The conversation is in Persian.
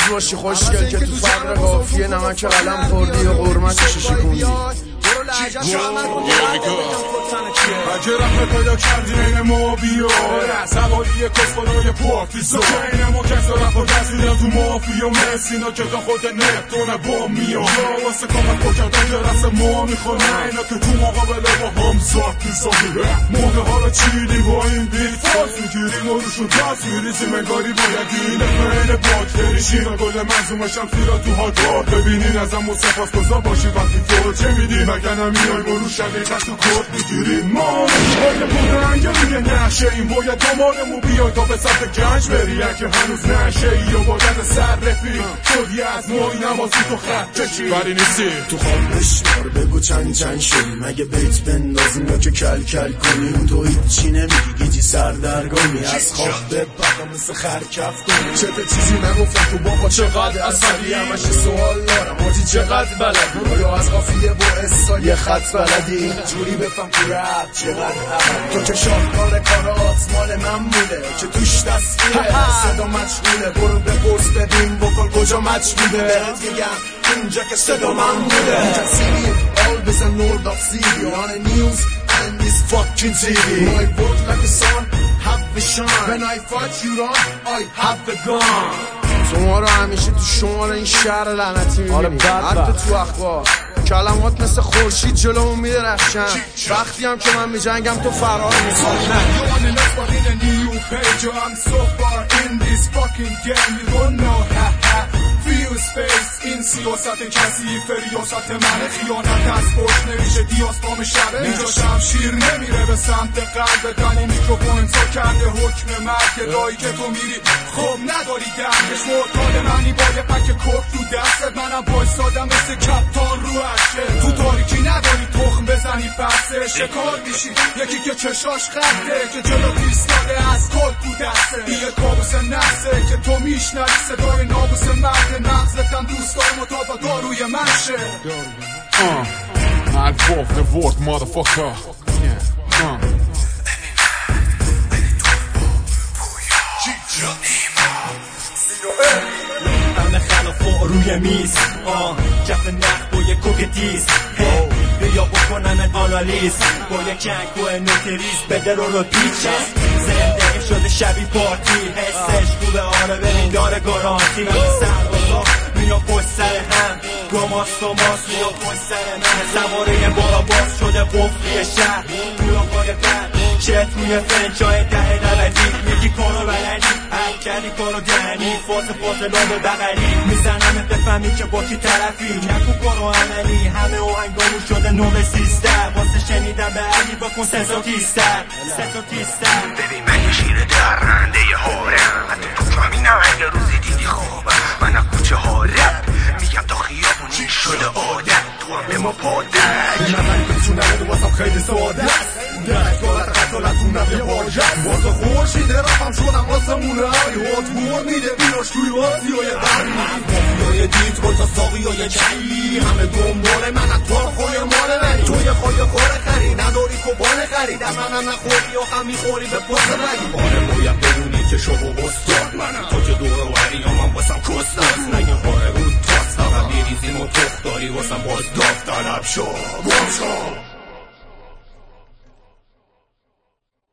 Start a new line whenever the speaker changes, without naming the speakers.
باشی خوشگل که تو فقر قافیه نمک قلم خوردی و قرمتشو شکوندی.
اگه رفت پیدا کردی این ما بیاره سواری کسخلای پارتیزان که این ما کسا رفت و دستیدن تو مافیا مسینا که تا خود نفتونه با میان واسه کامت با کردن که رست ما میخونه اینا که تو مقابله با هم ساعت میسانی موقع ها رو چیدی با این بیت فاز میگیریم و روشون تصویری زیمنگاری باید این این باکتری شیران گل منظومه شمسی را تو هاکار ببینین ازم و سپاس گذار باشی وقتی تو چه میدی مگه نمیای برو شقیقت تو کرد میگیریم ما باید بودن یا روی نشه این باید دامانمو بیای تا به سطح گنج بری اگه هنوز نشه ای و باید سر رفی شدی از مایی نمازی تو خط کشی بری نیستی
تو خوابش بار بگو چند چند شدی مگه بیت بندازیم یا که کل کل کنیم تو هیچی نمیگی گیجی سردرگانی از خواب به بقا مثل خرکف کنیم چه چیزی نگفتم تو بابا چقدر اصلی همش سوال دارم آجی چقدر بلد یا از قافیه با اسا یه خط بلدی اینجوری بفهم تو رب چقدر عمل تو که شاهکار کارات مال من بوده که توش تصویره صدا مجهوله برو بپرس ببین بکل کجا مچ بوده برد میگم اونجا که صدا من بوده کسی all بزن نور سیدی on the news and this fucking TV my work like the sun have the shine when I fight you on I have the gun شما رو همیشه تو شمال این شهر لعنتی میبینی حتی تو اخبار کلمات مثل خورشید جلومون میدرخشن وقتی هم که من میجنگم تو فرار میکنی این سیاست کسی فریاست من خیانت از پشت نمیشه دیاز پام شبه اینجا شمشیر نمیره به سمت قلب دنی میکروفون امضا کرده حکم مرگ راهی که تو میری خب نداری درکش معتاد منی با یه پک کوک تو دستت منم بایستادم مثل کپتان رو عشه تو تاریکی نداری تخم بزنی پسه شکار میشی یکی که چشاش خطه که جلو ایستاده از کل تو دسته یه کابوس نفسه که تو میشنوی صدای نابوس مرد مغزتم دوست دارم و تا داروی منشه
Alvorf, det vårt motherfucker
همه خلافا روی میز کف نخ با یه کوک تیز بیا بکنن آنالیز با یه کنگ و نوتریز بده رو پیچه زندگی شده شبی پارتی حسش خوبه آره برین داره گارانتی من سربازا میان پشت سر هم گماس میان پشت سر من سواره بالا باز شده قفلی شهر توی آقای بند چه توی فنچای نبدی میگی کارو بلدی حل کردی کارو دهنی فاز لابه بغلی میزنم بفهمی که با کی طرفی نکو کارو عملی همه آهنگامون شده نوع سیستر واسه شنیدن به علی بکن سزا تیستر
ببین من یه شیر درنده یه هارم حتی تو کامینم اگه روزی دیدی خوابم من از کوچه ها رب میگم تا خیابونی شده عادت تو هم به ما پادک
من بتونم واسم خیلی ساده است درکارت قتالتونم یه واجه واسه خورشیده رفم شدم واسه مونه حیات بور میده بیناش توی بازی های درمی مافیای دیت با تا ساقی های کلی همه دنبال من از تو خوی مال منی تو یه خوی خوره خری نداری کپانه خرید از منم نخوری یا هم میخوری به پاس بگی باره باید بدونی که شما استاد منم تو که دور وری یا من واسم کستاز نگه خوره بود تاست فقط میریزیم و تخت داری واسم باز دافترب شو گم شو